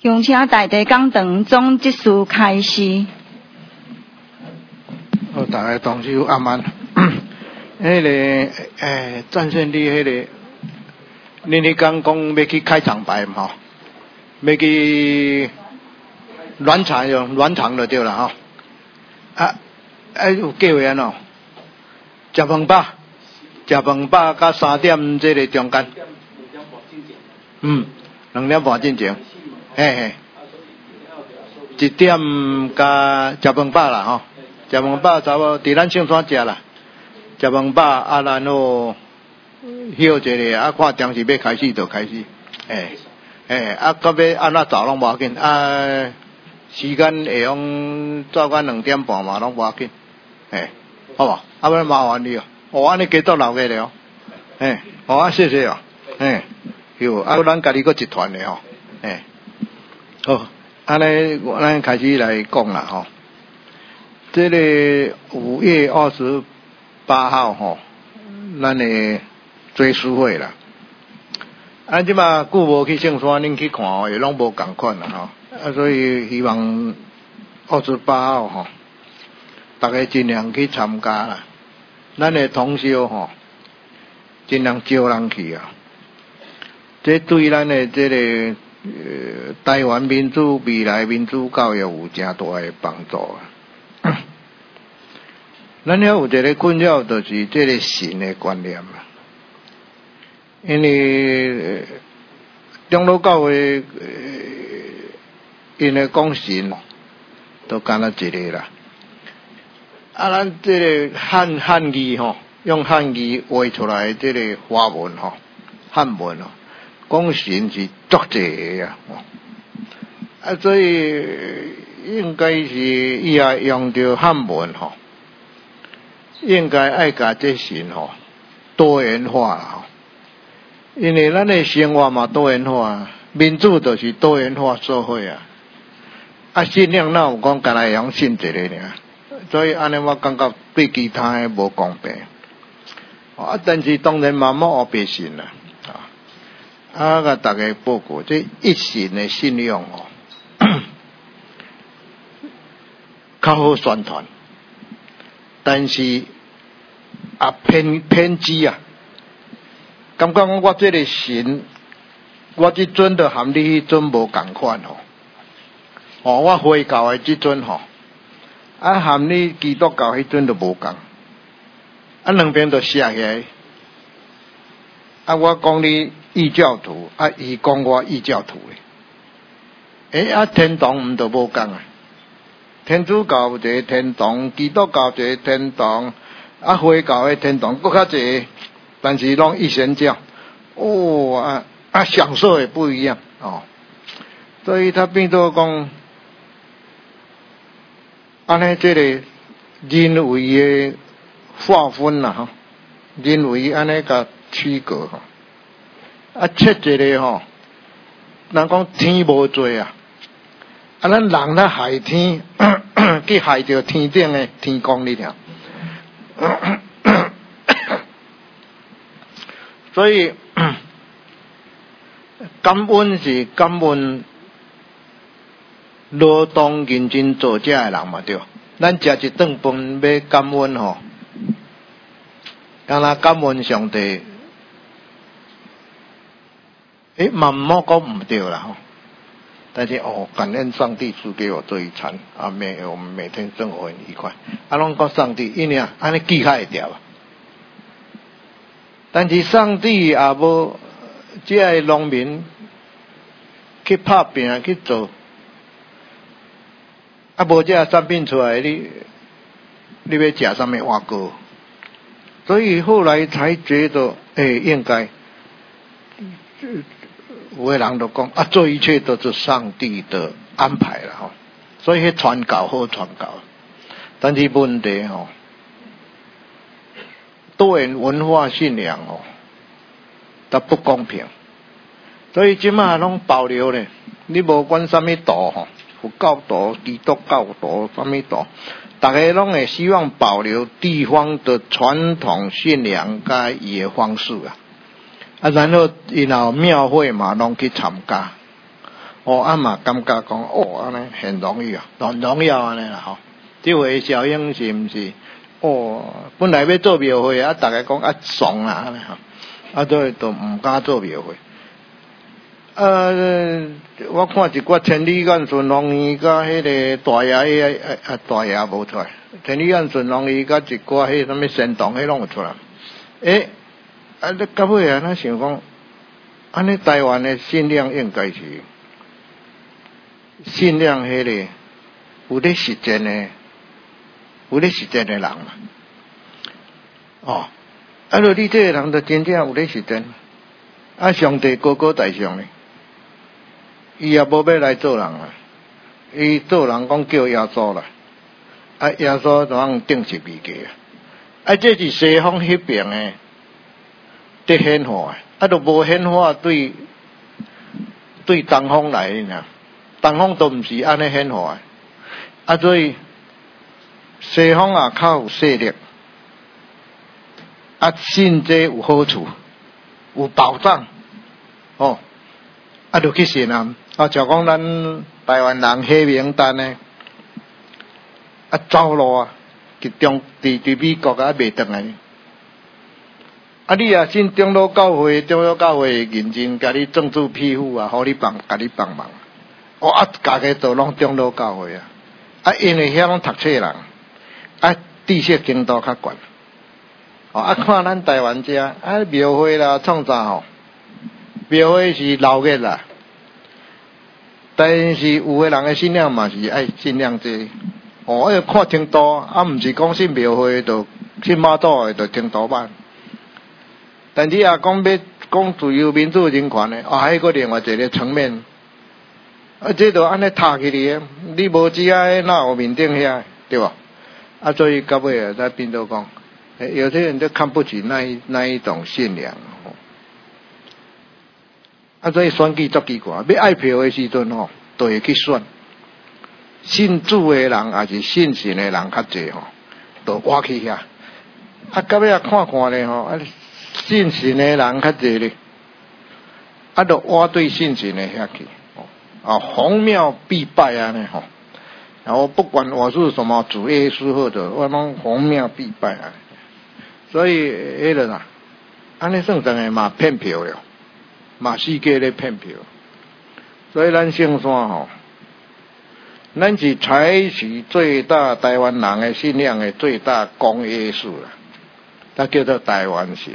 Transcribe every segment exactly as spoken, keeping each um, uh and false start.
恭请大地讲堂总执事开示。 好，大家同修阿曼。迄个诶，战胜你迄个，你你刚讲要去开场白嘛吼，要去暖场哟，暖场就对了吼。啊，啊有计划安喏？食饭饱，食饭饱，甲三点这个中间。嗯，两点半进前，嘿嘿，一点加食饭饱啦吼，食饭饱差不多伫咱圣山食啦，食饭饱啊，然后休一下，啊看电视要开始就开始，嘿，嘿，啊，到要安怎走拢无要紧，啊，时间会用照到两点半嘛，拢无要紧，嘿，好无？啊，不然麻烦你哦，哦，安尼加多留下咧哦，嘿，好啊，谢谢哦，嘿。有啊，咱家己搁一团的吼，诶，好，安尼咱开始来讲啦吼。这个五月二十八号吼，咱的追思会啦。啊，即马久无去圣山，恁去看哦，也拢无共款啦吼。啊，所以希望二十八号吼，大家尽量去参加啦。咱的同修吼，尽量招人去啊。这对咱的这个呃台湾民主未来民主教育有真大的帮助啊！咱遐有一个困扰，就是这个神的观念啊。因为长老教会因为讲神，都干了一个啦。啊，咱这个汉汉语吼，用汉语画出来这个华文吼，汉文吼。讲神是足济个啊，啊，所以应该是以后用着汉文吼，应该爱甲这神吼多元化啦吼，因为咱的生活嘛多元化，民主就是多元化社会啊，啊，信仰哪有讲干来用信一个尔，所以安尼我感觉对其他的无公平，啊，但是当然嘛冇黑白信啦。啊，甲大家报告，这一神的信仰哦，较好宣传，但是啊偏偏激啊，感觉讲我这个神，我这尊就含你迄尊无共款吼，哦，我回教的这尊吼，啊含你基督教迄尊就无共，啊两边都写起来，啊我讲你。异教徒啊，伊讲我异教徒咧，诶啊，天堂毋就无共啊？天主教有一个天堂，基督教一个天堂，啊，回教的天堂搁较济，但是拢一神教，哦啊啊，享受也不一样哦，所以他变做讲，安尼这个人为的划分啦吼，人为安尼甲区隔吼。啊，切一个吼，人讲天无做啊，啊，咱人咧害天，去害着天顶的天公哩条。所以感恩是感恩劳动认真做食的人嘛对，咱食一顿饭要感恩吼，敢若感恩上帝。诶，嘛毋好讲毋对啦吼，但是哦，感恩上帝赐给我这一餐啊，每我们每天生活很愉快。啊，拢讲上帝，因为啊，安尼记较会掉啊。但是上帝也无，即个农民去拍拼去做，啊，无即个产品出来，你你要食什么花糕？所以后来才觉得，诶，应该。有的人都讲啊，这一切都是上帝的安排了吼，所以迄传教好传教，但是问题吼，多元文化信仰哦，它不公平，所以即马拢保留咧，你无管什么道吼，佛教徒、基督教徒什么道，大家拢会希望保留地方的传统信仰甲伊的方式啊。啊，然后然后庙会嘛，拢去参加， 哦，啊嘛感觉讲哦，安尼很容易啊，很荣耀安尼啦吼。这回小英是毋是？哦，本来要做庙会啊，大家讲啊爽啊安尼吼，啊都都毋敢做庙会。呃，我看一寡千里眼顺龙院甲迄个大爷迄个啊大爷无出来，千里眼顺龙院甲一寡迄什么神童迄拢有出来。诶，啊你到尾啊，咱想讲，安尼台湾的信仰应该是信仰迄个有咧实践的，有咧实践的人嘛。哦，啊，若你这个人就真正有咧实践，啊，上帝高高在上呢。伊也无要来做人啊！伊做人讲叫耶稣啦，啊耶稣就通定十字架啊！啊，这是西方迄边诶，得显化，啊，都无显化对对东方来呢，东方都毋是安尼显化，啊，所以西方啊较有势力，啊，信这有好处，有保障，哦。啊，就去信啊！啊，就讲咱台湾人黑名单呢，啊，走路啊，去中伫伫美国啊，袂转来。啊，你啊信长老教会，长老教会认真甲你政治庇护啊，互你帮，甲你帮忙。哦，啊，家己都拢长老教会啊，啊，因为遐拢读册人，啊，知识程度较悬。哦，啊，看咱台湾遮，啊，庙会啦，创啥吼？庙会是闹热啦，但是有个人的信仰嘛是爱信仰这，哦，要看程度，啊，毋是讲信庙会就信马祖的就程度慢。但是啊，讲要讲自由民主人权的，啊，还有个另外一个层面，啊，这就安尼塌起嚟的，你无只爱哪有面顶遐，对吧？啊，所以到尾啊，在变做讲，有些人就看不起那一那一种信仰。啊，所以选举足奇怪，要爱票的时阵吼，都会去选。信主的人也是信神的人较济吼，都挖去遐。啊，到尾啊看看咧吼，啊，信神的人较济咧，啊，就挖对信神的遐去。啊，弘庙必败啊呢吼。然后不管我是什么主耶稣或者我拢弘庙必败啊。所以迄个啦，安尼算真诶嘛骗票了。嘛世界咧骗票，所以咱圣山吼，咱是采取最大台湾人的信仰的最大公约数啦，它叫做台湾信。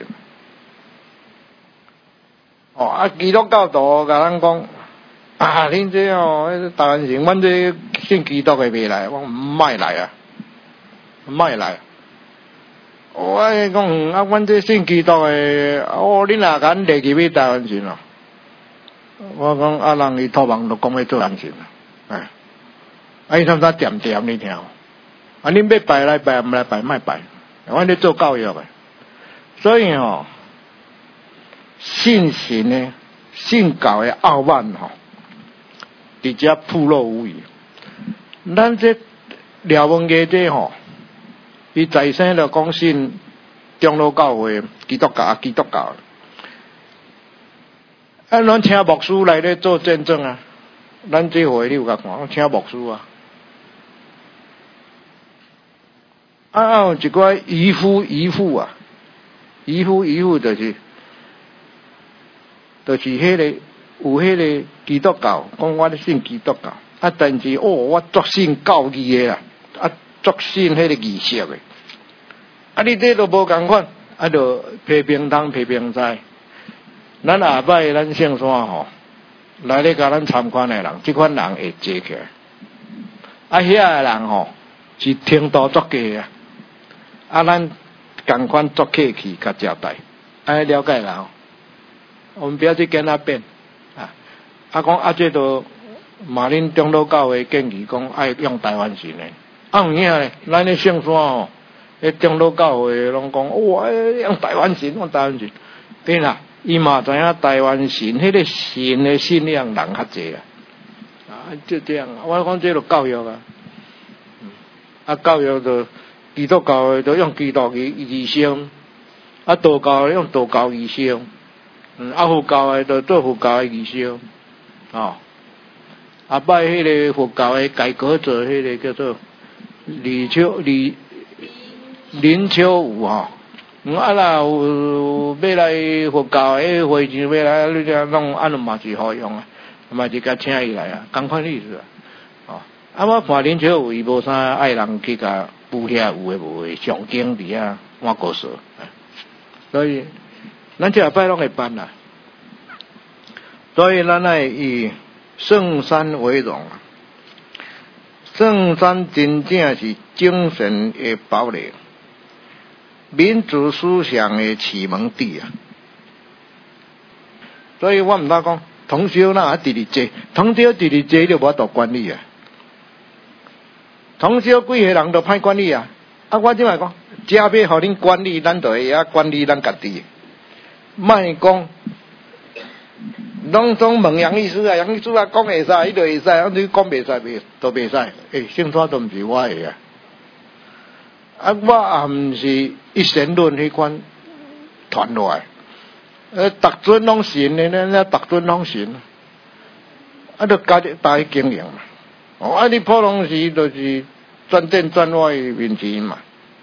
哦啊，基督教徒甲咱讲啊，恁这哦，台湾信，阮这信基督的未来，我唔卖来啊，唔卖来。我讲啊，阮这信基督的，哦，恁若敢立去要台湾信咯？我讲啊，人伊托梦都讲要做人信啦，哎，啊，伊他妈点点你听，啊，恁要拜来拜，毋来拜莫拜，阮咧做教育的，所以吼，信神呢，信教的傲慢吼，直接暴露无遗。咱这廖文杰这吼。伊在生就讲信长老教会、基督教啊，基督教。啊，咱请牧师来咧做见证啊，咱这回你有甲看，请牧师啊。啊，有一寡渔夫渔夫啊，渔夫渔夫就是，就是迄个有迄个基督教，讲我咧信基督教，啊，但是哦，我足信教义的啦，啊，足信迄个仪式的。啊！你这都无共款，啊，就批评东批评西。咱下摆咱圣山吼，来咧甲咱参观的人，即款人会坐起来。啊，遐个人吼是程度足低啊。啊，咱共款做客气甲招待，爱了解人。我们不要去跟他辩啊。啊，讲啊，这都嘛恁长老教会建议讲爱用台湾信的。啊，有影咧，咱咧圣山吼。迄长老教会拢讲，哇，用台湾神，用台湾神，对啦，伊嘛知影台湾神，迄个神的信仰人较济啊，啊，就这样，我讲这个教育啊，啊，教育就基督教的就用基督的仪式，啊，道教的用道教仪式，嗯，啊，佛教的就做佛教的仪式，哦， 啊，拜迄个佛教的改革者，迄个叫做李秋李林秋武吼。啊啦有要来佛教的会场要来，你听弄安尼嘛是好用啊，嘛是甲请伊来啊，同款意思啊。哦，啊我看林秋武伊无啥爱人去甲补遐有诶无诶上经伫遐换故事，所以咱这下摆拢会办啦。所以咱爱以圣山为荣啊，圣山真正是精神的堡垒。民主思想的启蒙地啊，所以我毋知讲通宵哪直直坐，通宵直直坐就无法度管理啊。通宵几个人就歹管理啊。啊，我即摆讲，食要互恁管理，咱就会晓管理咱家己。莫讲，拢总问杨医师啊，杨医师啊讲会使，伊就会使，啊你讲袂使，袂都袂使。诶、欸，姓沙都毋是我的啊。啊，我也毋是一神论迄款传落来，呃，逐尊拢神的呢，那逐尊拢神，啊，就家己家己经营嘛。哦，啊，你普通时就是转正转歪面前嘛。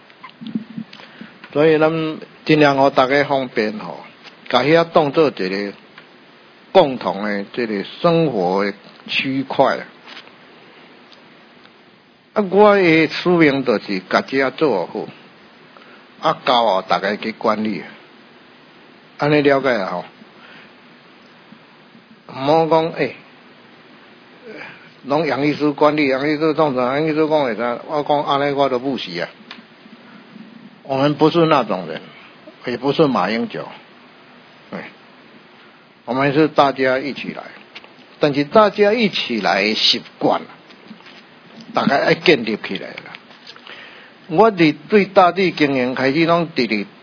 所以咱尽量互大家方便吼，甲遐当做一个共同的这个生活的区块。啊，我的使命就是家己啊做好，啊交互大家去管理，安尼了解啊吼。毋好讲诶，拢杨医师管理，杨医师创啥？杨医师讲会啥？我讲安尼我都不是啊。我们不是那种人，也不是马英九，对，我们是大家一起来，但是大家一起来习惯了。大概要建立起来啦。我伫对大地经营开始拢直直，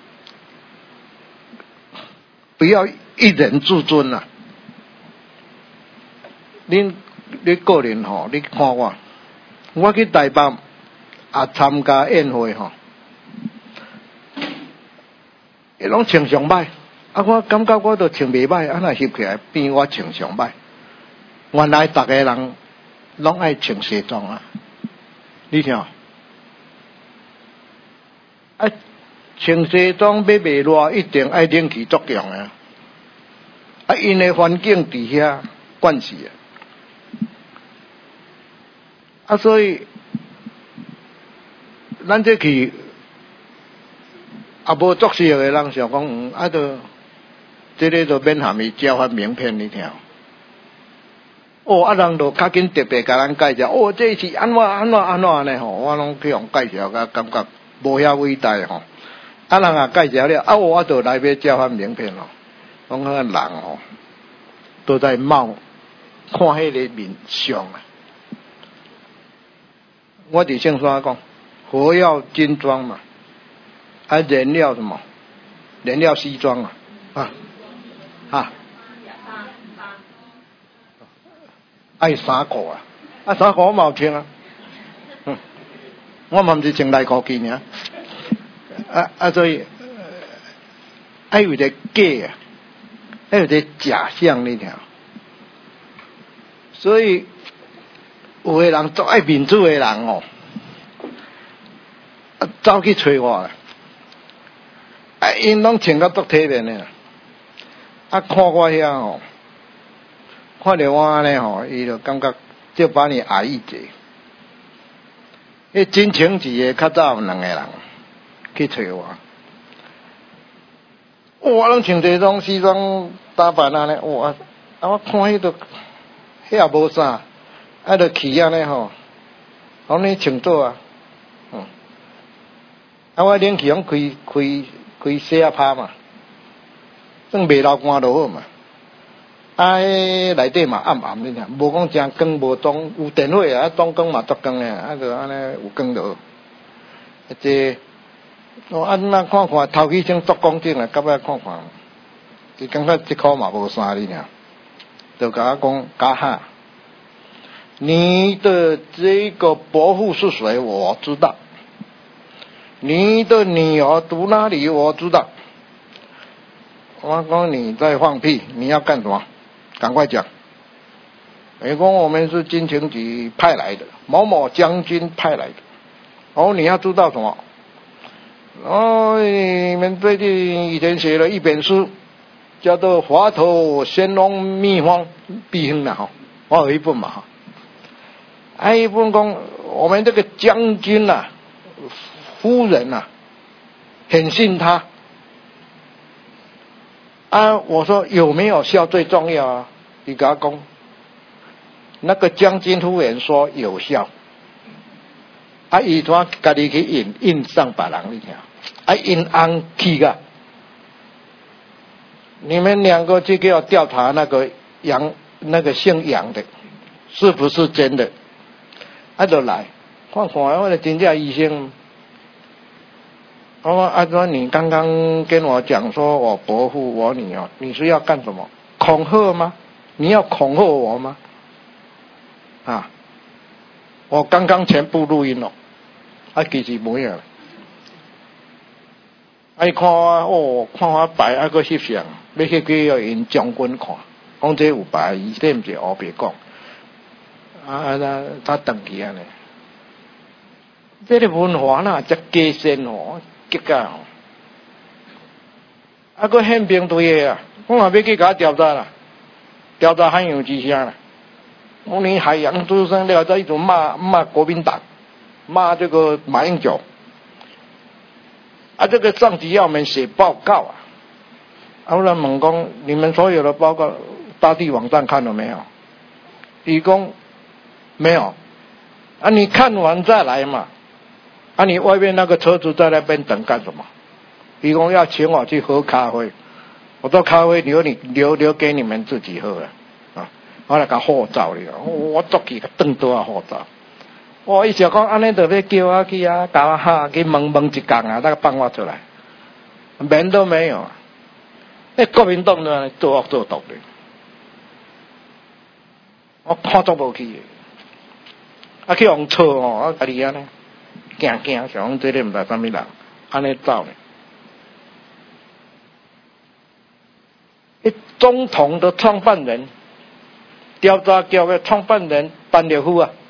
不要一人自尊啦。恁你个人吼，你看我，我去台北也参加宴会吼，伊拢穿上歹，啊我感觉我都穿袂歹，啊那翕起来变我穿上歹。原来逐个人拢爱穿西装啊，你听，啊，穿西装要袂热，一定爱冷气足强啊。啊，因的环境伫遐惯势啊，啊，所以咱这去啊，无作事的人想讲，嗯，啊，就这个就免含伊交换名片，你听。哦，啊，人就较紧特别甲咱介绍，哦，这是安怎安怎安怎呢？吼，我拢去互介绍，甲感觉无遐伟大吼。啊，人也介绍了，啊，我就来要交换名片咯。讲迄个人吼，都在冒看迄个面相啊。我伫姓沙讲，活要精装嘛，啊，燃料什么？燃料西装啊，啊，啊。爱衫裤啊，啊衫裤我嘛有穿啊，嗯，我嘛毋是穿内裤去尔，啊啊所以爱有一个假啊，爱有一个假象你听，所以有个人做爱民主的人哦，啊走去找我啦，啊因拢穿甲足体面的，啊看我遐吼。看到我安尼吼，伊就感觉就把你矮一截。迄真情是的，较早有两个人去找我，我拢穿这种西装打扮安尼，哇！啊我看迄个，迄也无啥，啊着去安尼吼，拢你穿做啊，嗯，啊我冷气拢开开开小啊拍嘛，算袂流汗就好嘛。啊，迄内底嘛暗暗的，无讲真光，无当有电火啊，当光嘛足光的，啊，就安尼有光就好。这我安那看看，头起先足光景啊，到尾看看，伊感觉这箍嘛无啥哩尔，就甲我讲加哈，你的这个伯父是谁？我知道。你的女儿读哪里？我知道。我讲你在放屁，你要干什么？赶快讲！ 美国我们是军情局派来的，某某将军派来的。哦，你要知道什么？哦，你们最近以前写了一本书，叫做《华佗仙翁秘方秘方》的哈，我有一本嘛哈。还有一本讲我们这个将军呐、啊，夫人呐、啊，很信他。啊，我说有没有效最重要啊？你给他讲，那个将军夫人说有效。啊，伊怎家己去印印上别人你听，啊，印安去个。你们两个去给我调查那个杨，那个姓杨的，是不是真的？啊，就来看看，我的真正医生。我说阿专，你刚刚跟我讲说我伯父我女儿，你是要干什么？恐吓吗？你要恐吓我吗？啊，我刚刚全部录音了。啊，其实没有。啊，伊看我哦，看我白啊个翕相，要去叫因将军看，讲这有白，伊这毋是胡白讲。啊，他他登去安尼，这个文化呐，则加深哦，结果哦，啊个宪兵队的啊，我也要去甲调查啦，调查海洋之声啦。我你海洋之声了，在一种骂骂国民党。骂这个马英九啊，这个上级要我们写报告啊。后来问讲，你们所有的报告大地网站看了没有？理工没有啊，你看完再来嘛。啊，你外面那个车子在那边等干什么？理工要请我去喝咖啡，我说咖啡留你留留给你们自己喝了啊。我来甲护照了，我捉起个凳都要护照。我伊想讲安尼就要叫我去啊，甲我哈去问问一工啊，那个放我出来，门都没有。那国民党呢做恶做毒的，我看做无去的，啊去用错哦，啊家己安尼，惊惊想讲这个毋知啥物人，安尼走呢。一总统的创办人，调查局的创办人班列夫啊。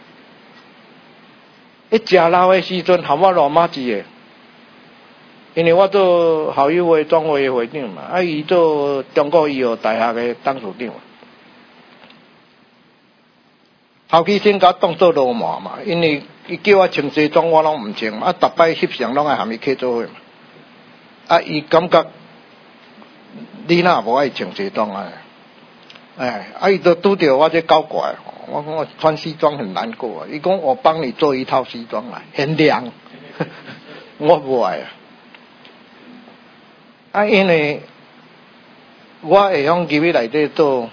一食老的时阵，含我罗马字的，因为我做校友会总会会长嘛，啊，伊做中国医药大学的董事长，头期先甲当做罗马嘛，因为伊叫我穿西装，我拢唔穿嘛，啊，逐摆翕相拢爱含伊去做伙嘛，啊，伊感觉你若无爱穿西装啊，哎，啊，伊就拄着我这搞怪。我讲我穿西装很难过啊！伊讲我帮你做一套西装来，很凉，我不爱啊。啊，因为我会用入去内底做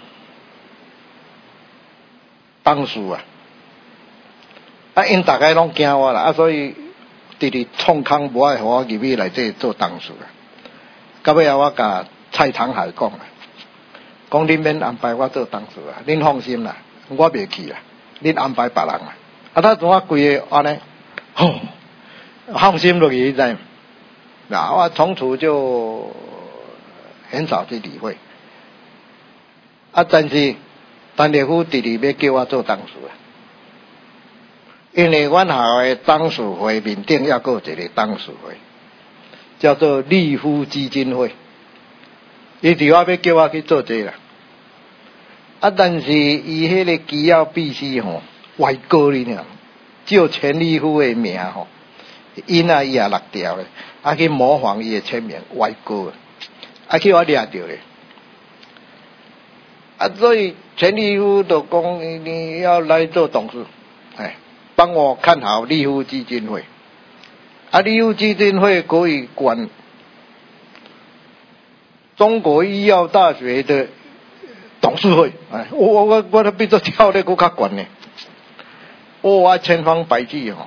董事啊，啊，因大概拢惊我啦，啊，所以直直创空无爱互我入去内底做董事啊。到尾啊，我甲蔡长海讲啊，讲恁免安排我做董事啊，恁放心啦。我袂去啦，恁安排别人啦。啊，他怎啊规个安尼，吼，放心落去知。那我从此就很少去理会。啊，但是陈列夫直直要叫我做董事啊，因为阮校的董事会面顶要有一个董事会，叫做立夫基金会，伊伫我要叫我去做这啦。啊！但是伊迄个机要必须吼歪高哩呢，照全力夫的名吼，因啊伊也落掉咧，啊去模仿伊的签名歪高，啊去我掠着咧，啊所以全力夫就讲你你要来做董事，哎，帮我看好立夫基金会，啊立夫基金会可以管中国医药大学的。董事会，哎，我我我我都比做跳咧搁较悬呢，我我千方百计吼，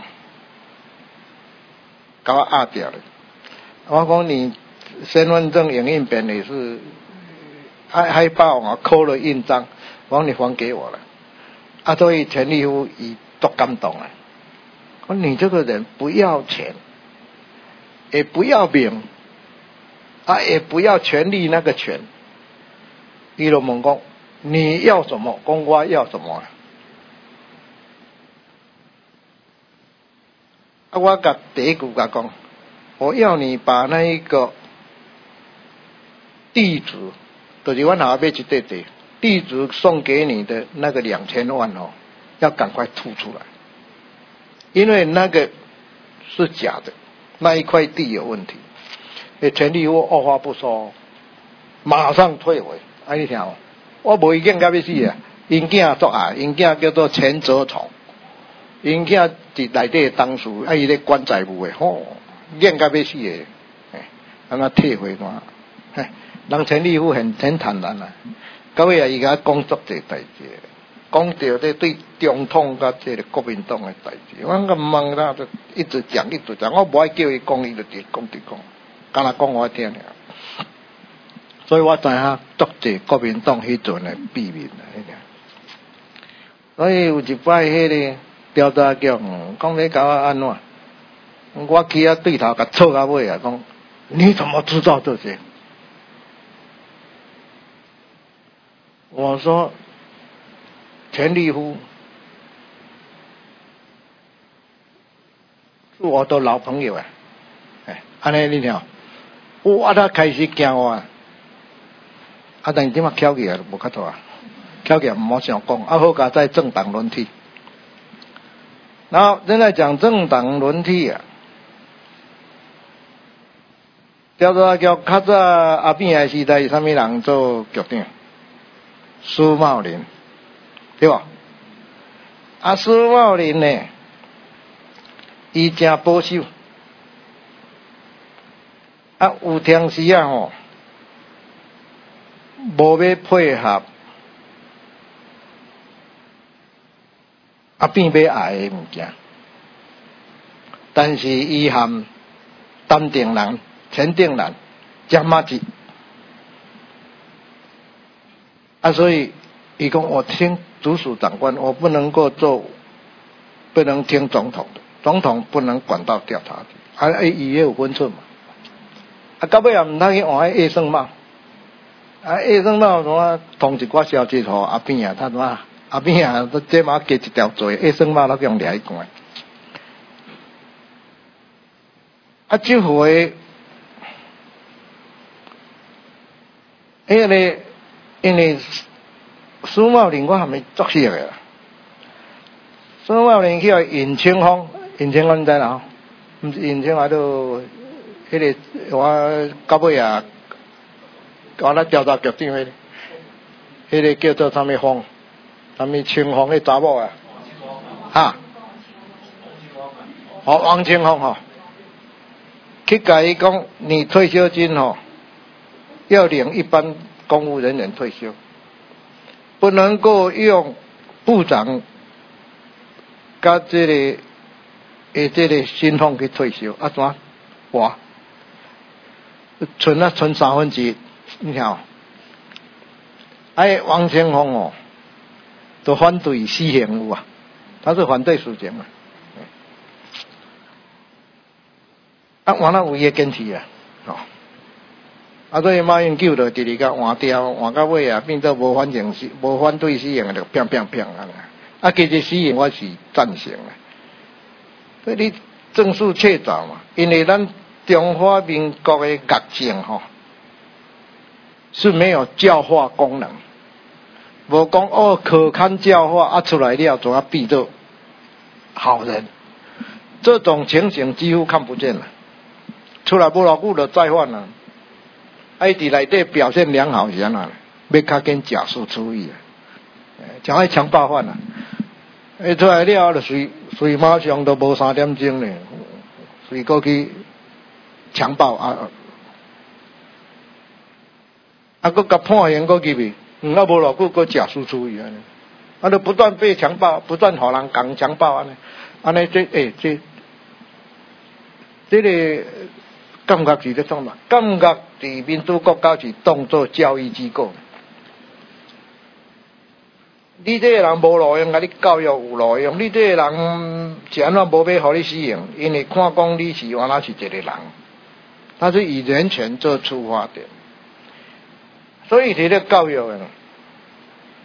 甲我压掉了。我讲你身份证影印本也是海海报啊，扣了印章，我讲你还给我了，啊，所以陈立夫伊都感动了。我说你这个人不要钱，也不要名，啊，也不要权力那个权。伊就问讲， 你要什么？讲我要什么？啊，我甲第一句甲讲，我要你把那一个地址，就是我哪边去对对，地址送给你的那个两千万哦，要赶快吐出来，因为那个是假的，那一块地有问题，诶，权利我二话不说，马上退回。啊，你听哦，我无意见到要死啊，因囝作啊，因囝叫做钱泽崇。因囝伫内底当事，啊，伊咧管财务诶，吼、哦，严到要死诶，哎，安那退回嘛，嘿，人陈立夫很很坦然啊，到尾啊，伊甲讲足侪代志，讲到咧对中统甲这个国民党诶代志，我个问啦，就一直讲一直讲，我无爱叫伊讲，伊就直讲直讲，干那讲我听尔，所以我知影足侪国民党迄阵诶秘密啊，所以有一摆迄个。调查局讲要搞我安怎？我去啊对头甲错到尾啊，讲你怎么知道这些？我说钱立夫是我的老朋友啊，哎，安尼你听，我他开始惊我，啊，但是点啊翘起来无较大，翘起来唔好想讲，啊好加在政党轮替。然后现在讲政党轮替啊，调查局较早阿扁的时代，什么人做局长？苏茂林，对吧？啊，苏茂林呢，伊真保守，啊，有当时啊吼，无要配合。啊，变要爱的物件，但是伊含陈定南、陈定南、江马吉，啊，所以伊讲我听直属长官，我不能够做，不能听总统的，总统不能管到调查局，啊，伊也有分寸嘛，啊，到尾也唔通去换叶圣茂，啊，叶圣茂怎啊通一寡消息互阿扁啊，他怎啊？阿扁啊，这马加一条罪，一生马都用掠去关。啊，这回，因为因为苏茂林我还没作识的啦。苏茂林叫尹清风，尹清风你知啦？毋是尹清风都，迄个我到尾啊，我那调查局长迄个，迄个叫做啥物风？什么清风的查某啊？哈？哦，王清风吼，去甲伊讲，你退休金吼要领一般公务人员退休，不能够用部长甲这个诶这个薪俸去退休，啊怎？我存啊存三分之一，你听，哎，王清风哦。都反对死刑有啊，他是反对死刑啊。啊，换了有伊坚持啊，哦，啊，所以马英九就直直甲换掉，换到尾啊，变做无反正死，无反对死刑就砰砰砰啊！啊，其实死刑我是赞成啊，所以你正视确凿嘛，因为咱中华民国的乐政吼是没有教化功能。无讲哦，可堪教化啊，出来了总要变做好人，这种情形几乎看不见了。出来不牢固的再犯了，啊，伊伫内底表现良好是安怎？要较紧假释处理啊，像爱强暴犯啊，伊出来了就随随马上都无三点钟呢，随过去强暴啊，啊，佫甲判刑佫入去。嗯，啊无偌久个假释处理安尼，啊，就不断被强暴，不断互人讲强暴安尼，安尼这诶、欸、这，这个感觉是咧创嘛？感觉伫民主国家是当作教育机构。你这个人无路用，甲你教育有路用，你这个人是安怎无要互你死刑？因为看讲你是原来是一个人，他是以人权做出发点。所以这个教育啊，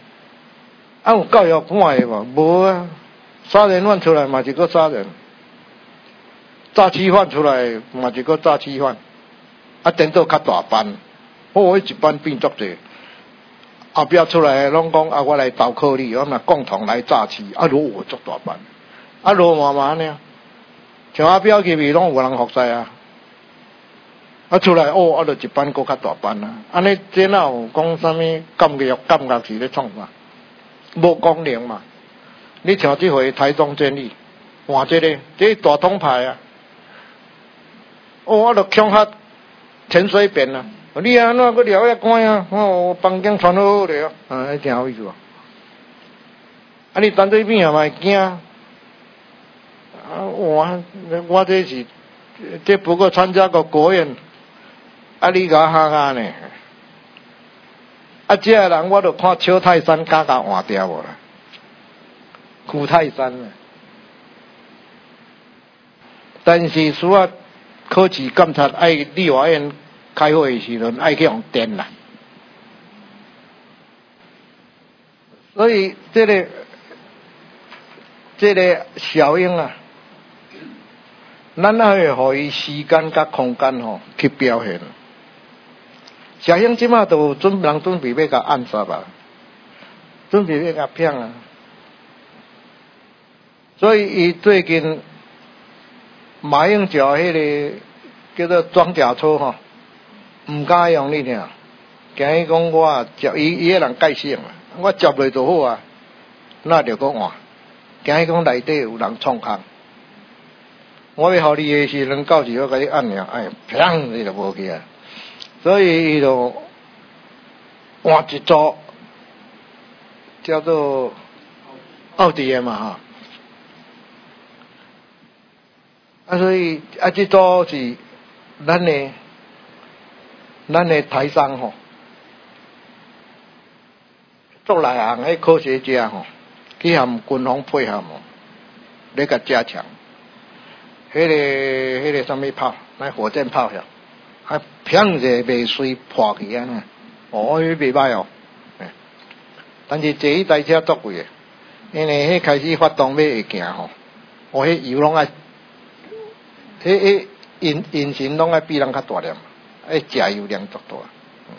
啊有教育判的无？无啊，杀人犯出来嘛是个杀人，诈欺犯出来嘛是个诈欺犯，啊颠倒较大班，哦，一班变足济，后壁出来拢讲啊，我来倒扣你，我嘛共同来诈欺，啊落我足大班，啊落慢慢呢，像阿表入去拢有人服侍啊。啊出来哦，啊就一班搁较大班啦。安尼这哪有讲啥物感觉感觉是咧创啥？无功能嘛。你像这回台中监狱，换这个，这大通牌啊。哦，啊就恐吓陈水扁啊！你安怎搁撩遐关啊？哦，房间穿好好咧，啊，真有意思啊！啊，你陈水扁嘛会惊？啊，我我这是这不过参加过国宴。啊！你甲哈哈呢？啊，这个人我都看邱泰山加加换掉无啦，苦泰山啊。但是需要考试监察爱立法院开会的时阵爱去用电啦，所以这个这个小英啊，咱还会互伊时间甲空间吼去表现。小英即马都准人准备要甲暗杀吧，准备要甲骗啊，所以伊最近马英九迄个叫做装甲车吼，毋敢用你听，惊伊讲我接伊伊个人介性啊，我接落就好啊，那就讲换，惊伊讲内底有人创空，我要互你的时阵到时我甲你按了，哎，砰你就无去啊。所以伊就换一组叫做奥迪的嘛哈，啊所以啊这组是咱的咱的台商吼，做内行迄科学家吼，去含军方配合吼，咧甲加强，迄、那个迄、那个什么炮，那火箭炮呀。啊，砰者袂碎破去啊！呢，哦，迄袂歹哦。但是坐迄台车足贵诶，因为迄开始发动要会行吼，哦，迄油拢爱，迄迄引引擎拢爱比人较大量，爱食油量足大。嗯，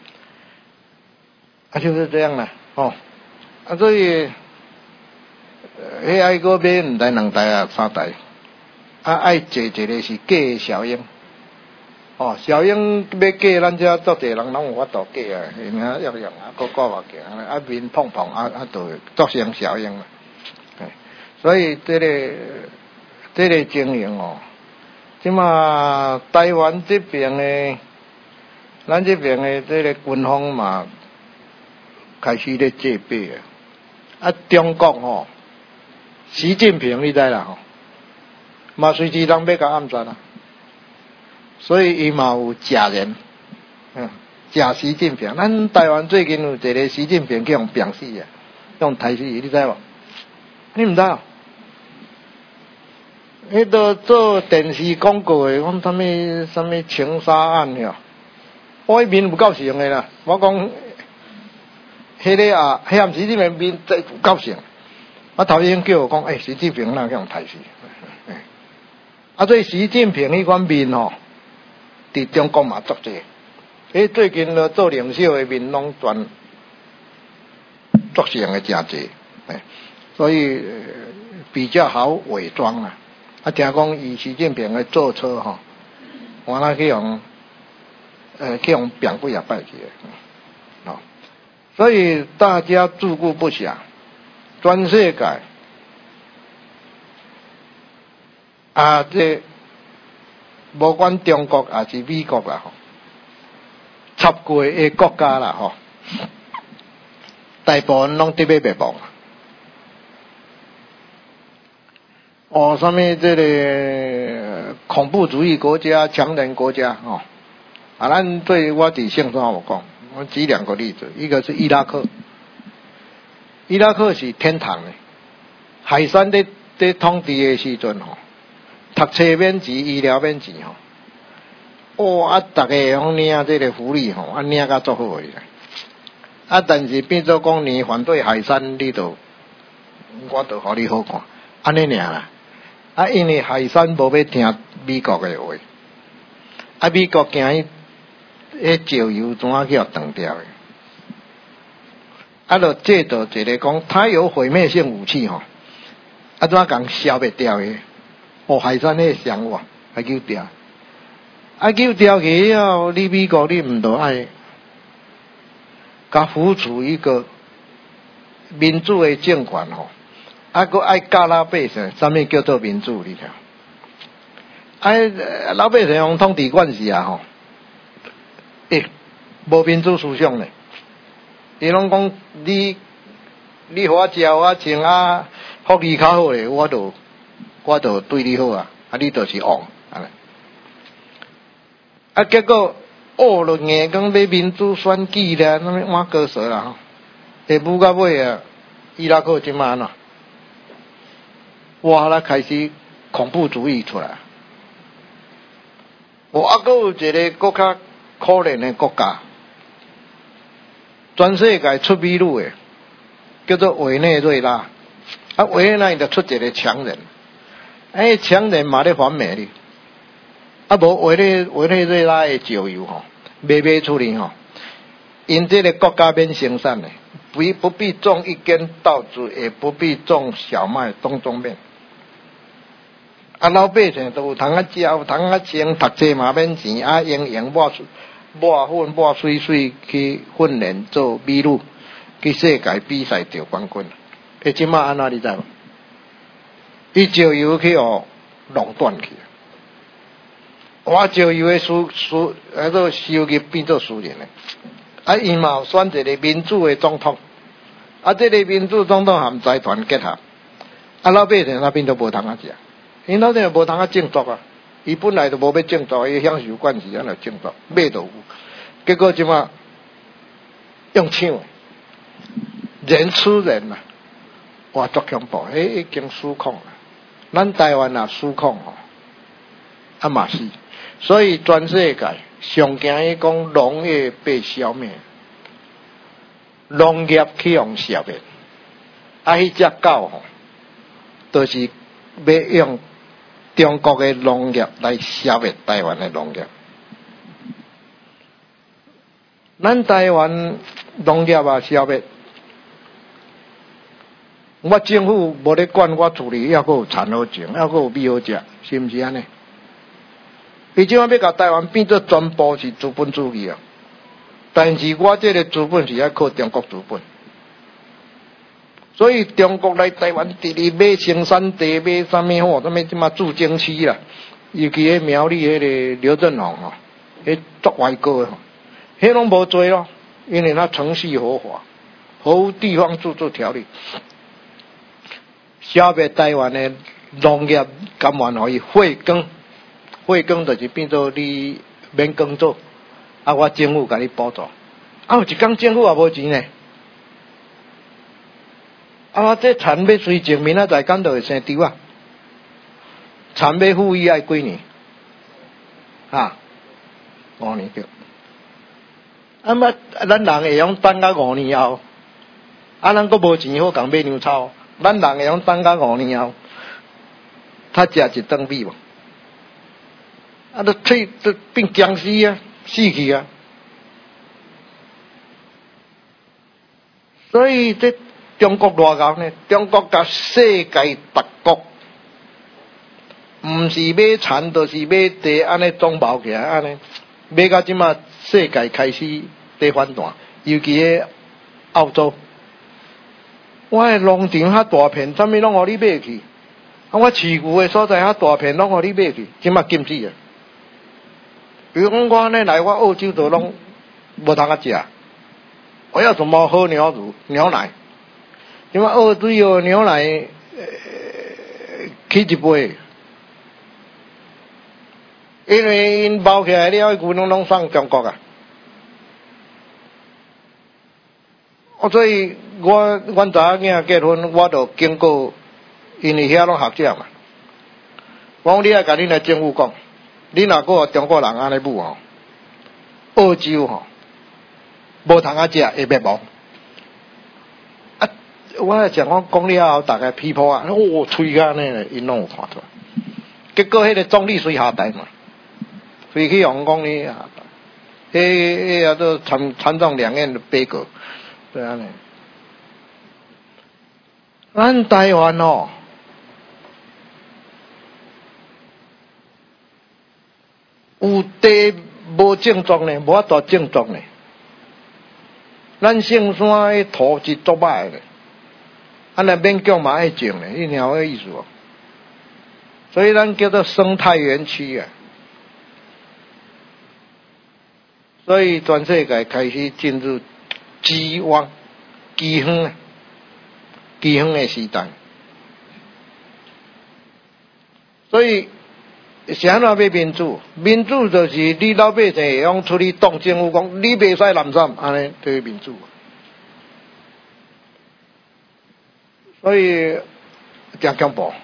啊，就是这样啦，哦，啊，所以，迄爱个买毋知两台啊三台，啊，爱坐一个是假的小英。哦，小英要嫁，咱遮足侪人拢有法度嫁啊，因啊要用啊，个个物件啊，面碰碰啊啊，就作成小英啦。所以这个这个情形哦，即马台湾这边的，咱这边的这个军方嘛，开始咧戒备啊。啊，中国吼、哦，习近平你知啦吼，嘛随时人要甲暗杀啊。所以伊嘛有假人，嗯，假习近平。咱台湾最近有一个习近平去用病死啊，用台死，你知无？你毋知哦？迄个做电视广告的，讲啥物啥物情杀案哟，我迄面有够像的啦。我讲，迄个啊，迄暗时你面面真有够像。我头先叫我讲，诶、欸，习近平哪去用台死？啊，所以习近平迄款面吼。伫中国嘛足济，诶，最近了做领袖的面拢全作成的真济，诶，所以、呃、比较好伪装啦。啊，听讲以习近平的坐车吼，完了去用，呃，去用变几啊摆去的，哦，所以大家自顾不暇，全世界啊这。无管中国还是美国啦吼，插过的国家啦吼，大部分拢得要灭亡。哦，什么这个恐怖主义国家、强人国家哦，啊，咱对我伫圣山有讲，我举两个例子，一个是伊拉克，伊拉克是天堂的，海山在在统治的时阵吼。读册免钱，医疗免钱吼，哦啊，大家拢领这个福利吼，啊领甲足好诶啦。 啊，但是变做讲你反对海产，你就我就互你好看，安尼尔啦。啊，因为海产无要听美国的话，啊，美国惊伊迄石油怎啊叫断掉的，啊，就制造一个讲，它有毁灭性武器吼，啊，怎啊讲消灭掉的？哦，海产迄个想法，还救掉，啊，救掉去了，你美国你毋着爱。甲扶持一个民主的政权吼，啊，佮爱教老百姓，啥物叫做民主？你听，爱老百姓用统治关系啊吼，诶，无民主思想咧，伊拢讲你你互我食我穿啊，福利较好咧，我就我就对你好啊，啊，你就是王，啊，啊，结果。学了硬讲要民主选举啦，那么换歌手啦，下舞到尾啊，伊拉克即马安怎？哇啦开始恐怖主义出来。我啊，搁有一个搁较可怜的国家，全世界出美女的，叫做委内瑞拉。啊，委内瑞拉就出一个强人，哎，强人嘛咧反美哩。啊，无委内委内瑞拉的石油吼，卖卖出去吼，因这个国家免生产的，不不必种一根稻子，也不必种小麦，种种免。啊，老百姓都有通啊食，有通啊穿，读册嘛免钱，啊用用抹抹粉抹水水去训练做美女，去世界比赛得冠军。诶，即马安怎你知无？伊石油去互垄断去。我石油的输输，迄个收入变做私人的，啊，伊嘛有选一个民主的总统，啊，这个民主总统含财团结合，啊，老百姓那边都无通啊食，因老百姓无通啊种作啊，伊本来就无要种作，伊享受惯势安来种作，买都有，结果即马用抢的，人吃人啊，哇，足恐怖，迄已经失控了，咱台湾也失控吼，啊嘛是。所以全世界上惊伊讲农业被消灭，农业去用消灭，啊，迄只狗吼，都是要用中国的农业来消灭台湾的农业。咱台湾农业啊消灭，我政府无咧管我处理，还阁有田好种，还阁有米好食，是毋是安尼？伊即摆要甲台湾变做全部是资本主义啊！但是我这个资本是要靠中国资本，所以中国来台湾直直买生产地，买啥物吼，啥物即马驻京区啦，尤其迄苗栗迄个刘振宏吼，迄作歪哥吼，迄拢无做咯，因为他程序合法，合地方自治条例，消灭台湾的农业，甘愿互伊废耕。废耕就是变做你免耕作，啊，我政府甲你补助，啊，有一工政府也无钱呢，啊，我这田要随种，明仔载干就会生稻啊，田要富裕爱几年？啊，五年对。啊嘛，咱人会用等到五年后，啊，咱阁无钱好共买牛草，咱人会用等到五年后，他食一顿米无？啊，都退都变僵尸啊，死去啊！所以这中国偌高呢？中国甲世界各国，毋是买田，就是买地，安尼总包起来，安尼买到即马世界开始在反弹，尤其迄澳洲，我的农场遐大片，啥物拢互你买去，啊，我饲牛的所在遐大片，拢互你买去，即马禁止啊！比如讲，我安尼来，我澳洲都拢无通啊食。我要什么喝牛乳、牛奶？因为澳洲有牛奶，呃，起一杯，因为因包起来了，规拢拢送中国啊。哦，所以我阮查某囝结婚，我就经过，因为遐拢学者嘛。我讲你爱甲恁的政府讲。你若个中国人安尼舞吼，澳洲吼，无通啊食会灭亡。 我讲我讲了后，大家批判啊，哦，吹干呢，因拢有看出来。结果迄个总理随下台嘛，飞去王讲你啊，迄迄啊都参参众两院的杯葛，对安尼。咱台湾哦，有地无正宗呢，无法度正宗呢。咱圣山的土是足歹的，啊那勉强嘛爱种呢，你听我意思哦。所以咱叫做生态园区啊。所以全世界开始进入饥荒、饥荒啊、饥荒的时代。所以是安怎要民主？民主就是你老百姓会用出去当政府讲，你袂使滥产，安尼就是民主。所以真恐怖。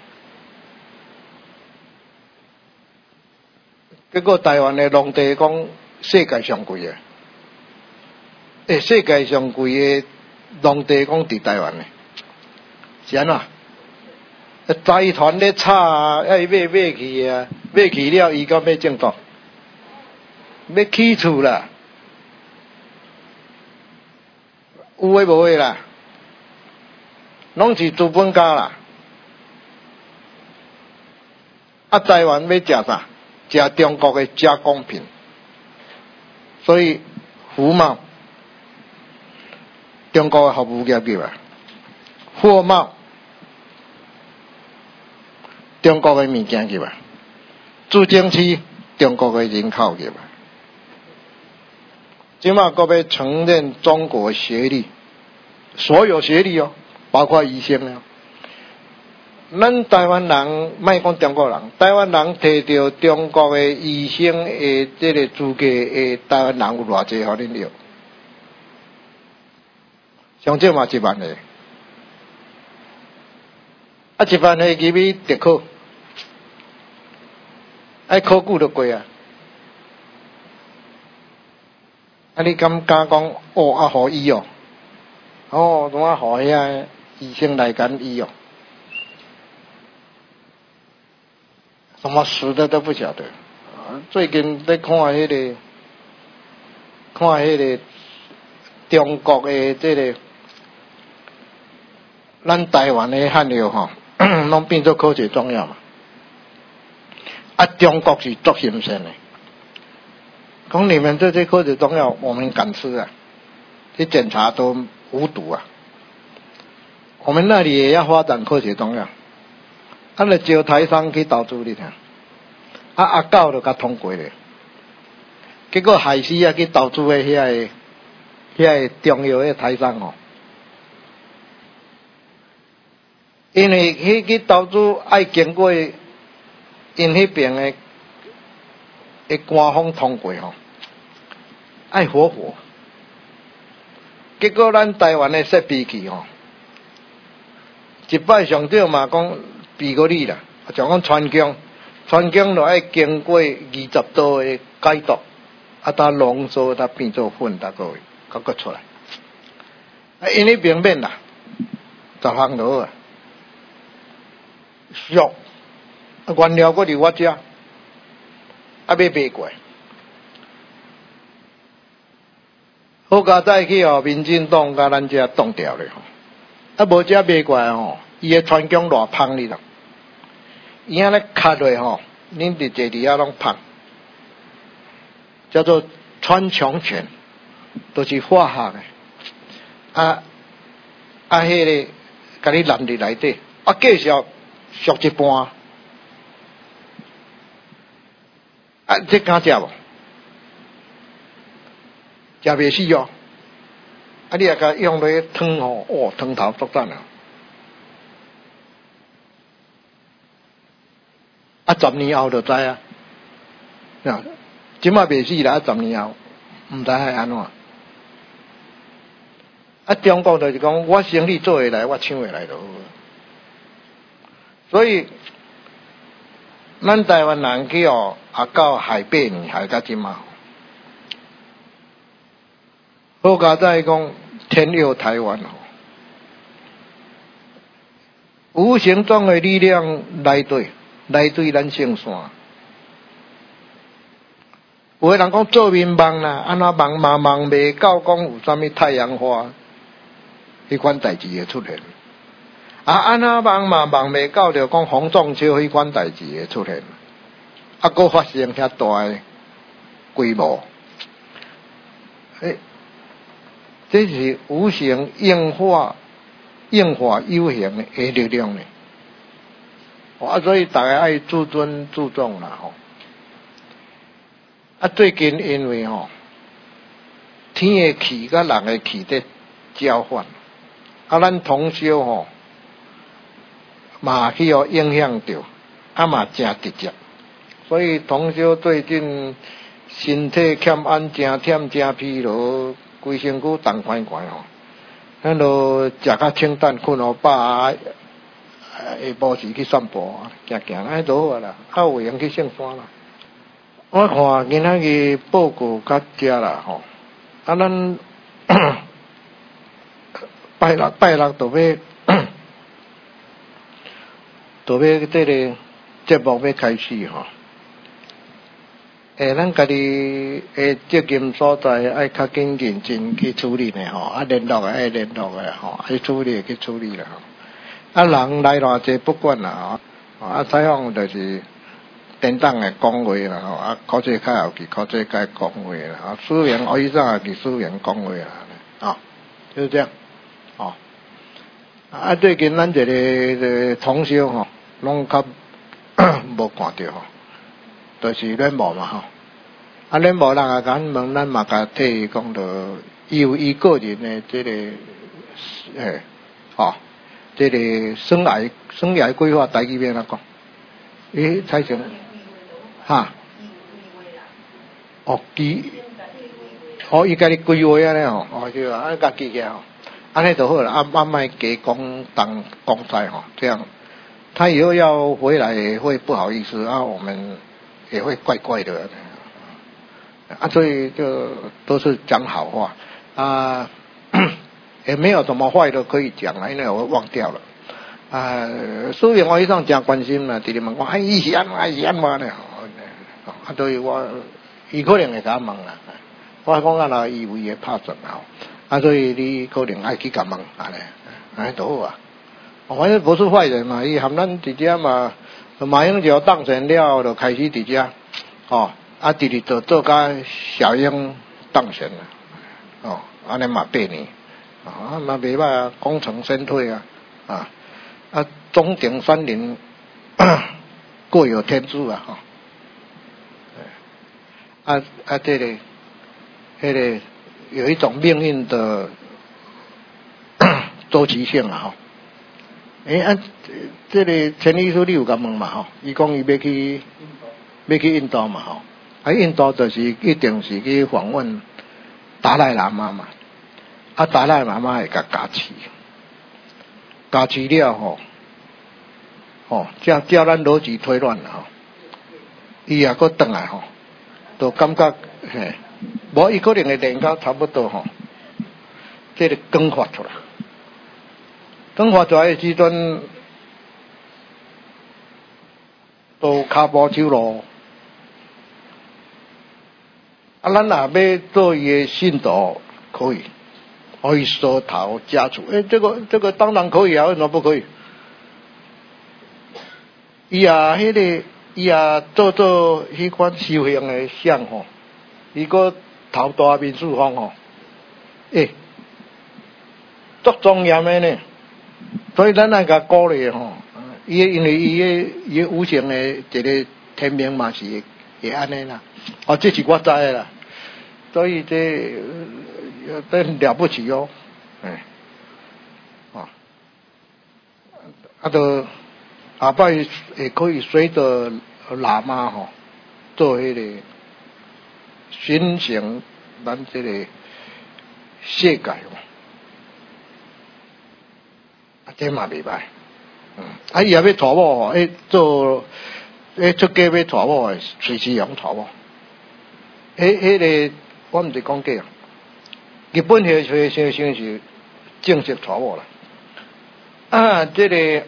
结果台湾的农地讲世界上贵啊！诶，世界上贵的农地讲伫台湾呢，是安怎？财团咧炒啊，要买买去啊，买去了伊个要种作，要起厝啦，有诶无诶啦，拢是资本家啦。啊，台湾要食啥？食中国诶加工品，所以服贸，中国诶服务业入啊，货贸。中国的物件去吧，资金区中国的人口去吧，今嘛各要承认中国学历，所有学历哦，包括医生哦。咱台湾人，莫讲中国人，台湾人摕到中国的医生的这个资格的台湾人有偌济？互恁了？上少嘛一万个。啊，一万个入去特考，爱考久就过啊。啊，你敢敢讲哦？啊，互医哦，哦，怎啊互遐医生来干医哦？什么死的都不晓得。最近在看迄、那个，看迄个中国的这个，咱台湾的汉药吼。拢变做科学中药嘛，啊，中国是足新鲜的。讲你们这些科学中药，我们敢吃啊？去检查都无毒啊。我们那里也要发展科学中药，啊，就招台商去投资你听，啊，阿狗就甲通过咧，结果害死啊去投资的遐个遐个中药的台商哦。因为迄个投资爱经过因迄边的的官方通过吼，爱合法。结果咱台湾的设备器吼，一摆上少嘛讲比过你啦，像讲川江，川江就爱经过二十度的解毒，啊，它浓缩，它变做粉，它个个个出来。啊，因迄边免啦，十项就好啊。俗，原料搁伫我遮，啊要卖过，好佳早去哦，民进党甲咱遮冻掉咧吼，啊无遮卖过吼，伊个川江偌芳哩啦，伊安尼卡落吼，恁伫坐伫遐拢芳，叫做川穹泉，都、就是化学的，啊啊迄、那个，甲你淋伫内底，啊继续。俗一半，啊，这敢食无？食袂死哦！啊，你也甲用落汤吼，哦，汤头足赞啊！啊，十年后就知啊。啊，即马袂死啦，啊，十年后毋知系安怎。啊，中国就是讲，我生意做会来，我抢会来就好。所以，咱台湾人去哦，也到海八年，海到即嘛。好佳早讲天佑台湾哦， 无形中的力量来对来对咱圣山。有的人讲做面梦啦，安怎梦嘛梦袂到讲有啥物太阳花，迄款代志会出现。啊，安怎梦嘛梦袂到着讲洪仲秋迄款代志会出现。啊，佫发生遐大诶规模，诶，这是无形应化应化有形诶力量呢。啊，所以大家爱自尊自重啦吼。啊，最近因为吼、哦、天的气甲人的气在交换，啊，咱同修吼嘛去互影响到，啊嘛真直接，所以同修最近身体欠安，真忝真疲劳，规身躯重款款吼，咱就食较清淡，困好饱啊，下晡时去散步，行行安尼就好啦，啊有闲去圣山啦。我看今仔日报告较遮啦吼，啊咱拜六拜六就要就要这个节目要开始吼，诶，咱家己诶责任所在爱较紧认真去处理呢吼，啊联络诶爱联络诶吼，爱处理去处理啦吼，啊人来偌济不管啦吼，啊采访就是。典当诶讲话啦吼，啊考这较后期考这该讲话啦，啊私人我以上也是私人讲话啦，啊就是这样，哦，啊最近咱这个同修吼，拢较无看到吼，就是软毛嘛吼，啊软毛人啊敢问咱嘛甲替伊讲到，伊有伊个人诶这个诶，哦，这个生涯生涯规划台语要安怎讲？伊才成。哈，哦，基，哦，伊家己规划安尼吼，哦对啊，安家己个吼，安尼就好了，啊慢慢给讲当讲赛吼，这样，他以后要回来也会不好意思啊，我们也会怪怪的，啊，所以就都是讲好话啊，也没有什么坏的可以讲啊，因为我忘掉了啊，苏联我以上真关心啦，弟弟们讲，哎，伊是安怎，伊是安怎呢？啊，所以我伊可能会甲我问啦，我讲啊，若伊有伊诶拍算吼，啊，所以你可能爱去甲问安尼，安尼都好啊。反正不是坏人嘛，伊含咱伫遮嘛，马英九当选了，就开始伫遮，哦，啊，直直做做甲小英当选了，哦，安尼嘛八年，啊，嘛袂歹啊，功成身退啊，啊，啊，中鼎山林各有天助啊，哈、哦。啊啊，这个，这个有一种命运的周期性啊，哈。诶，啊，这个陈医师你有甲问嘛，吼？伊讲伊要去，要去印度嘛，吼。啊，印度就是一定是去访问达赖喇嘛嘛。啊，达赖喇嘛会甲加持，加持了吼，吼，叫叫咱逻辑推断啦，吼。伊也搁转来吼。就感觉嘿，无伊可能会练到差不多吼，这个光发出来，光发出来的时阵，都骹步走路，啊，咱若要做伊的信徒，可以，可以收头加出，诶，这个这个当然可以啊，为什么不可以？伊啊，迄个。伊也做做迄款修行的像吼，伊个头大面四方吼，诶，足庄严的呢。所以咱爱甲鼓励吼，伊因为伊个伊个无形的一个天命嘛是会安尼啦。哦，这是我知的啦。所以这真了不起哦，哎，啊，啊都。下摆也可以随着喇嘛吼、哦、做迄个巡行咱这个世界哦，啊这嘛袂歹，嗯，啊伊也要娶某吼，诶做诶出家要娶某诶，随时用娶某，迄迄个我毋是讲假，日本迄个先生是正式娶某啦， 啊，这个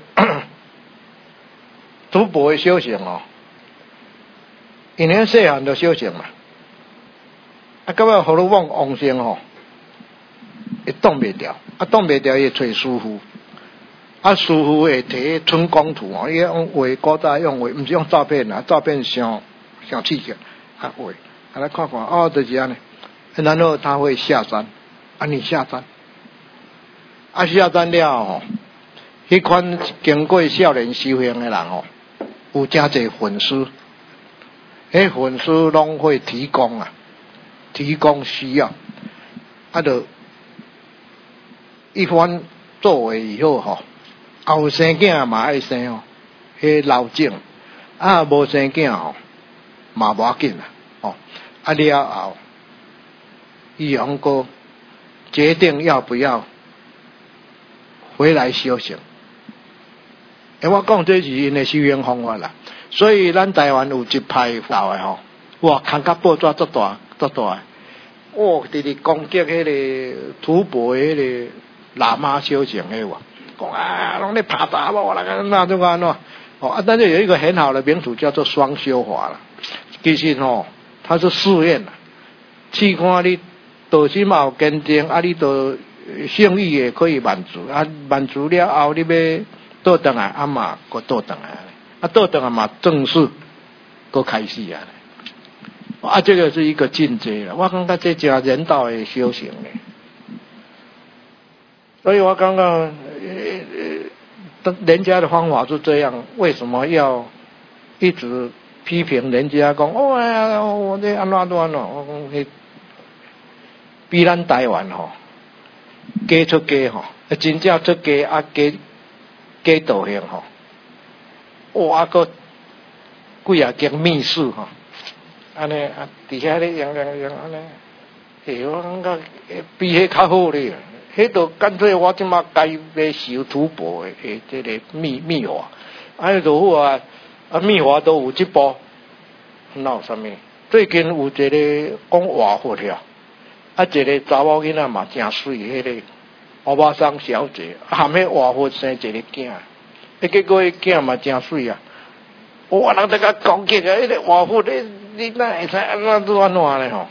赌博的修行哦，因为细汉就修行嘛，啊，到尾荷尔蒙旺盛吼，会挡袂掉，啊，挡袂掉伊找师傅，啊，师傅会摕春光图哦，伊用画古早用画，毋是用照片啊，照片上上刺激，啊画，啊来看看，哦，就是安尼，然后他会下山，啊，你下山，啊，下山了吼。迄款经过少年修行的人吼，有真侪粉丝，迄粉丝拢会提供啊，提供需要，啊，就一番作为以后吼，后生囝嘛爱生哦，迄老种，啊无生囝吼，嘛无要紧啦，哦，啊了后，伊用过决定要不要回来修行。诶，我讲这是因的修行方法啦，所以咱台湾有一派老的吼，哇，扛甲报纸足大足大，哇，直直攻击迄个吐蕃迄个喇嘛修行的哇，讲啊，拢咧拍打我啦，那怎安怎？哦，啊，但是有一个很好的名词叫做双修法啦，其实吼，它是试验啦，试看你道心嘛有坚定，啊，你都性欲也可以满足，啊，满足了后你要。倒转来啊嘛，搁倒转来，啊倒转来嘛，正式搁开始啊！啊，这个是一个境界了。我感觉这叫人道的修行呢。所以我刚刚呃，人家的方法是这样，为什么要一直批评人家讲哦呀，我这安怎安怎安怎？我讲迄比咱台湾吼，假出假吼，真正出假啊假。假道行吼，哇，啊个几啊间密室吼，安尼啊，底下咧样样样安尼，诶，我感觉比迄较好咧，迄都干脆我即马该要收吐蕃的诶，这个秘秘法，安尼就好啊，啊秘法都有一部，哪有啥物？最近有一个讲活佛了，啊一个查某囡仔嘛真水，迄个。欧巴桑小姐含迄活佛生一个囝，啊结果迄囝嘛真水啊！我人在甲攻击啊，迄个活佛你你哪会使安怎做安怎咧吼？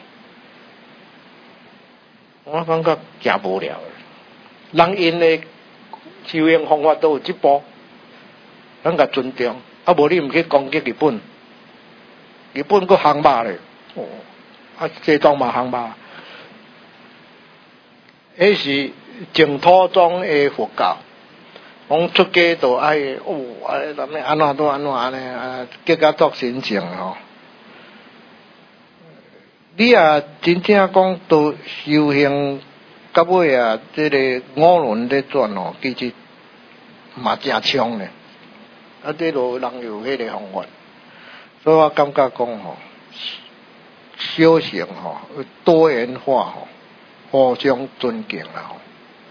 我感觉真无聊，人因的修行方法都有一步，咱甲尊重，啊无你毋去攻击日本，日本佫行肉咧，哦，啊西藏嘛行肉，迄是。净土宗的佛教，讲出家都爱哦，爱咱们安怎都安怎安尼啊，结果作神情吼。你也真正讲都修行到尾啊，这个五轮在转哦，其实嘛真冲呢。啊，这路人有迄个方法，所以我感觉讲吼，修行吼多元化吼，互相尊敬啦吼。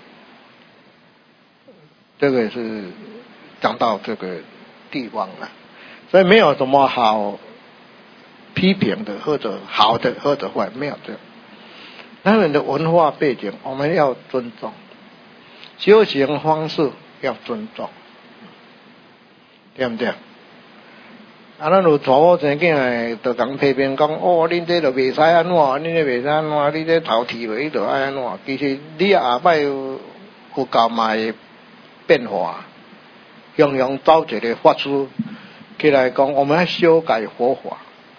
这个是讲到这个地方了，所以没有什么好批评的，或者好的，或者坏，没有这样。他们的文化背景我们要尊重，修行方式要尊重，对不对？啊，咱有查某生囝诶，就讲批评讲，哦，恁这就袂使安怎，恁这袂使安怎，恁这头剃落去就爱安怎。其实你下摆有有够嘛会变化，用用找一个法师起来讲，我们要修改佛法，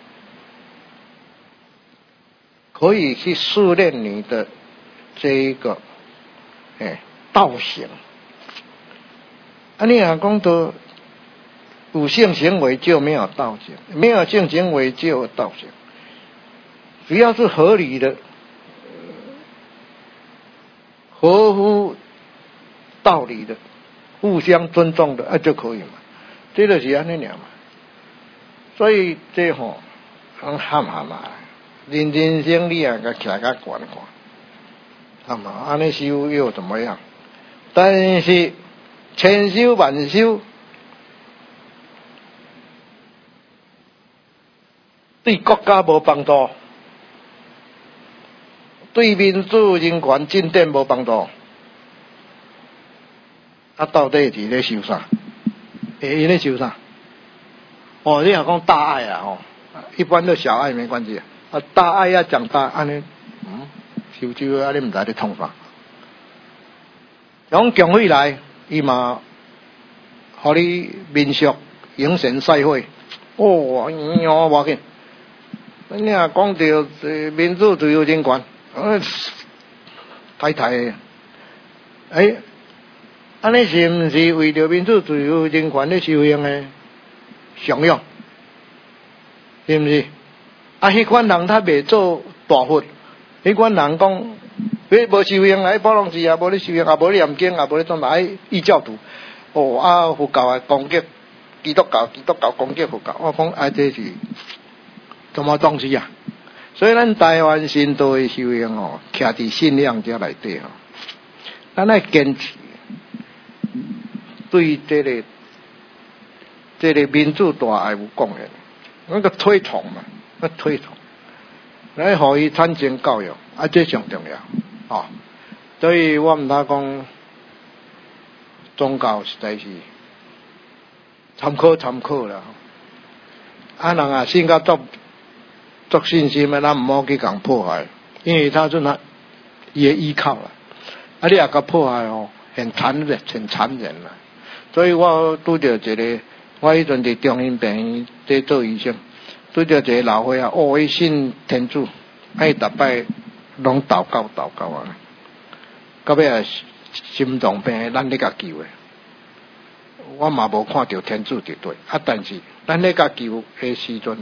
可以去试炼你的这一个哎道行。啊，你若讲到有性行为就没有道行，没有性行为就有道行，只要是合理的、合乎道理的、互相尊重的啊就可以嘛，这就是安尼样嘛。所以这吼，很喊喊嘛，人人生你也甲起来甲管管，那么安尼修又怎么样？但是千修万修，对国家无帮助，对民主人权进展无帮助。 啊，到底伫咧修啥？诶，伊咧修啥？哦，你若讲大爱啊，吼，一般都小爱没关系啊，大爱要讲大，安尼，嗯，修修啊，你毋知咧创啥？讲强会来，伊嘛，互你民俗迎神赛会，哦，哎呀，我紧，你若讲到民主自由人权，呃，太太的，诶，安尼是毋是为着民主自由人权咧修行的常用？是毋是？啊，迄款人他袂做大佛，迄款人讲。你无修行来保拢是啊，无你修行啊，无你念经啊，无你怎来异教徒？哦啊，佛教啊攻击基督教，基督教攻击佛教。我讲啊，这是什么东西啊？所以咱台湾神道的修行哦，徛伫信仰遮内底哦，咱爱坚持对这个这个民主大爱有贡献，那个推崇嘛，那推崇，来互伊产生教育，啊，这上重要。哦，所以我毋通讲宗教实在是参考参考啦。啊，人啊信甲足足信心的，咱毋好去共破坏，因为他是他伊的依靠啦。啊，你若甲破坏哦，很残忍，很残忍啦。所以我拄着一个，我迄阵伫中心病院在做医生，拄着一个老伙仔，哦，伊信天主，啊，伊逐摆。拢祷告祷告啊！到尾啊，心脏病，咱咧甲救诶。我嘛无看到天主伫对，啊，但是咱咧甲救诶时阵，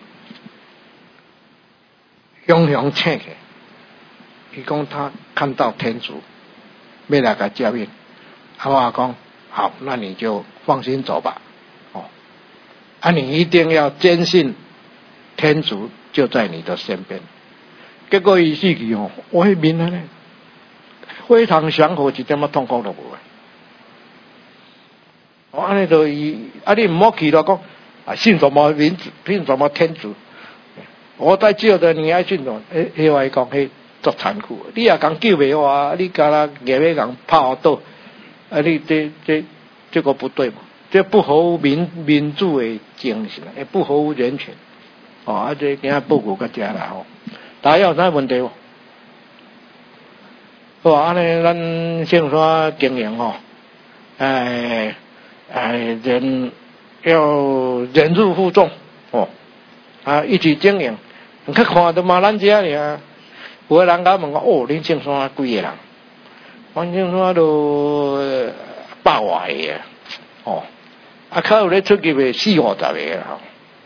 雄雄醒起，伊讲他看到天主，要来甲接应。啊，我讲好，那你就放心走吧。哦，啊，你一定要坚信天主就在你的身边。结果伊死去哦，我迄面呢，非常祥和，一点仔痛苦都无诶。我安尼就伊，啊你毋好去了讲，啊信什么民主，信什么天主？我在救的你爱信什么？诶，迄话讲，迄足残酷。你也讲救袂我，你干那硬要讲拍倒，啊你这这这个不对嘛？这不合民民主的精神，也不合人权。哦，啊这今仔报告到遮啦吼。大家有啥问题无？好，安尼咱先说经营吼，哎哎人要忍辱负重哦，啊一起经营。你看看都嘛咱遮尔，有个人甲问我哦，恁姓啥几个人？我姓啥都百外个哦，啊较有咧出去袂四五十个啦。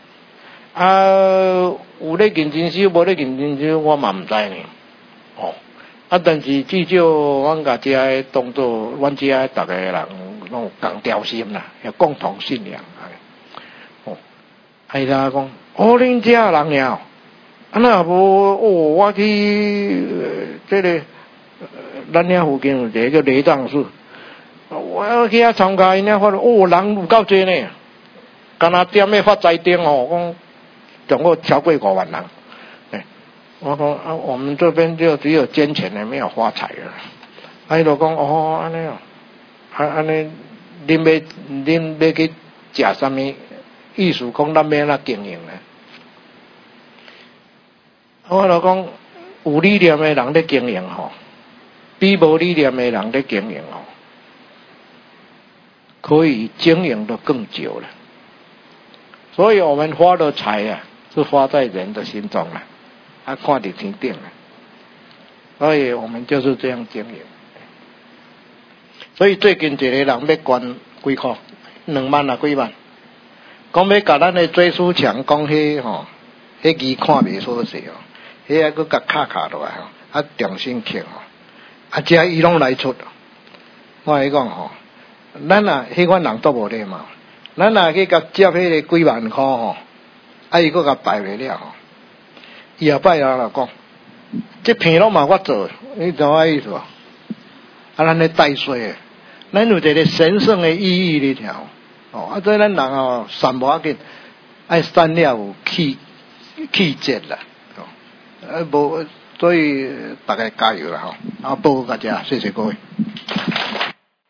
啊，有咧认真修，无咧认真修，我嘛毋知呢。哦，啊，但是至少阮家遮个当作，阮遮个逐个人拢共调心啦，有共同信仰。哦，哎啦讲，哦，恁遮人呀，啊那无哦，我去这个咱遐附近有一个叫雷藏寺，我去遐参加，因遐发现哦，人有够济呢，敢若点咧发财灯哦，讲。总共超过五万人，哎，我说啊，我们这边就只有捐钱的，没有发财的。啊，伊就讲哦，安尼哦，啊安尼，恁要恁要去食什么？意思讲咱要哪经营呢？我就讲有理念的人咧经营吼，比无理念的人咧经营吼，可以经营得更久了。所以我们花的财啊。是花在人的心中了，啊，看得天顶了，所以我们就是这样经营。所以最近一个人要捐几块，两万啊几万，讲要甲咱的追思墙讲迄吼，迄字看袂所势哦，迄个佮甲卡卡落来吼，啊重新刻吼，啊遮伊拢来出，我来讲吼，咱啊迄款人都无咧嘛，咱啊去甲接迄个几万块吼。啊！伊搁甲摆袂了吼，伊后摆人就讲，这片拢嘛我做，你知我意思无？啊，咱咧带衰诶，咱有一个神圣诶意义哩条，哦，啊，所以咱人哦，善无要紧，爱善了有气气节啦，哦，啊无，所以大家加油啦吼，啊，报告大家，谢谢各位。